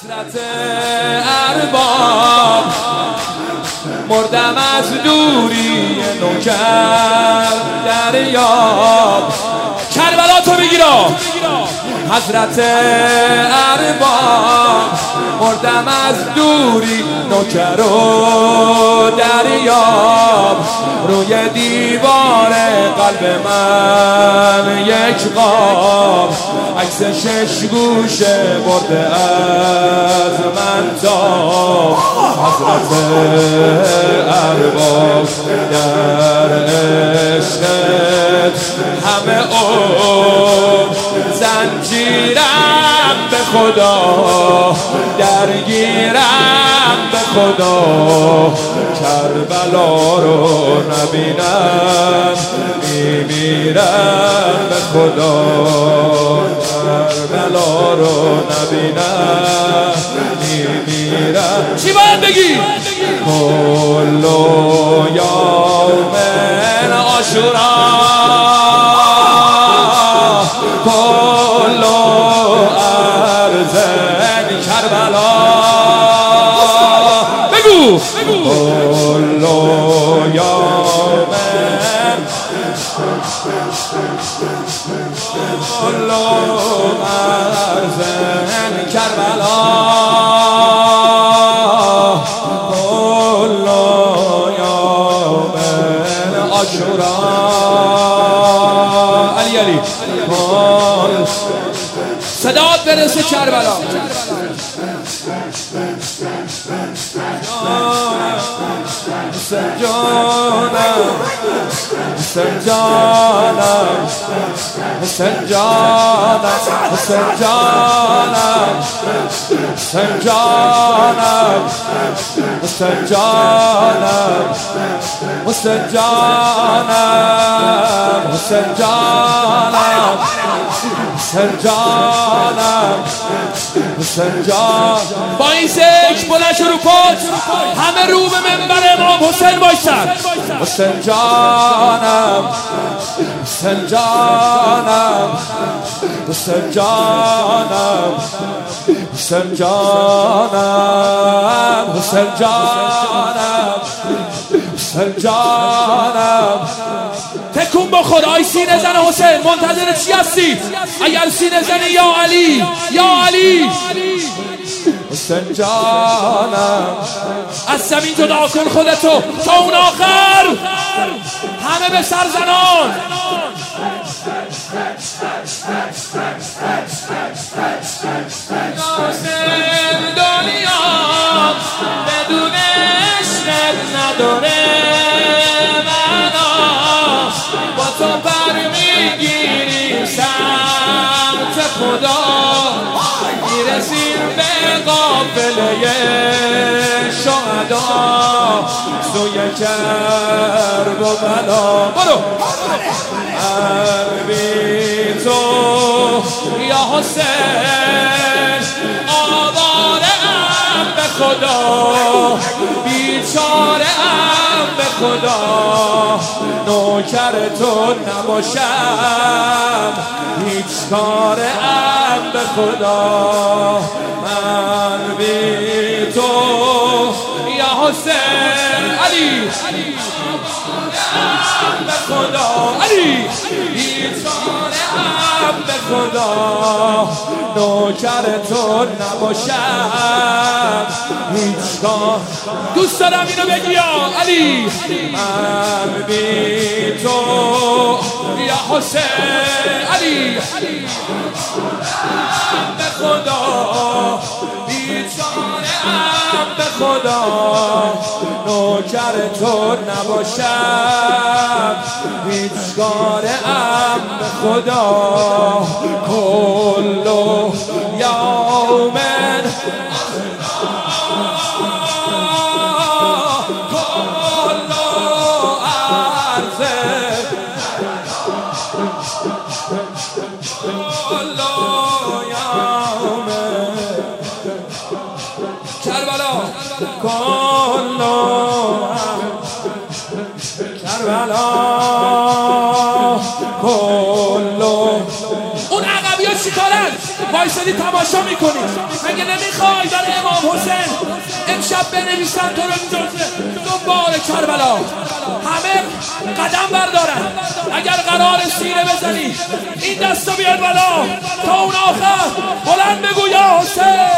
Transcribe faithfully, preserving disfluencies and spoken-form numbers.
حضرت ارباب مردم از دوری نوکر دریاب کربلا تو بگیرا حضرت ارباب مردم از دوری نوکر و دریاب روی دیوار قلب من یک قاب عکس شش گوشه برده از من تا حضرت ارباب در عشقت همه عمر زنجیرم به خدا درگیرم به خدا کربلا رو نبینم میمیرم به خدا کربلا رو نبینم میمیرم چی باید بگی؟ کل یوم عاشورا کل ارض کربلا بگو کل یوم کل ارض کربلا کل یوم عاشورا علی علی صدات برسه کربلا سنجانم سنجانم سنجانم سنجانم سنجانم سنجانم سنجانم سنجانم سنجانم سنجان با این سیک بلند شو رو پاس همه رو به منبر امام حسین باشن سنجانم سنجانم سنجانم سنجانم سنجانم سنجانم تکون بخور آی سینه زن حسین منتظر چی هستی؟ اگر سینه زنی یا علی یا علی سنجانم از زمین جدا کن خودتو تا اون آخر همه به سر زنان دنیا بدون عشقت نداره معنا با تو پر میگیریم سمت خدا میرسیم به قافله شهدا سوی کرب و بلا برو عربی تو یا حسین آواره ام به خدا بیچاره ام به خدا نوکر تو نباشم هیچ کار ام به خدا من بی تو یا حسین علی ام به خدا علی بیچاره ام به خدا نوکر تو نباشم هیچ کار دوست دارم اینو بگی یا علی من بی تو یا حسین علی ام به خدا بیچاره ام به خدا نوکر تو نباشم هیچ کاره ام به خدا کل یوم کل ارض کل یوم کربلا کل کربلا کل اون عقبی ها چی کارن؟ وایسادی تماشا میکنی. مگه نمیخوای برای امام حسین امشب بنویسن تو رو جزء دنبال کربلا؟ همه قدم بردارن. اگر قرار سینه بزنی این دستو بیاد بالا تا اون آخر بلند بگو یا حسین.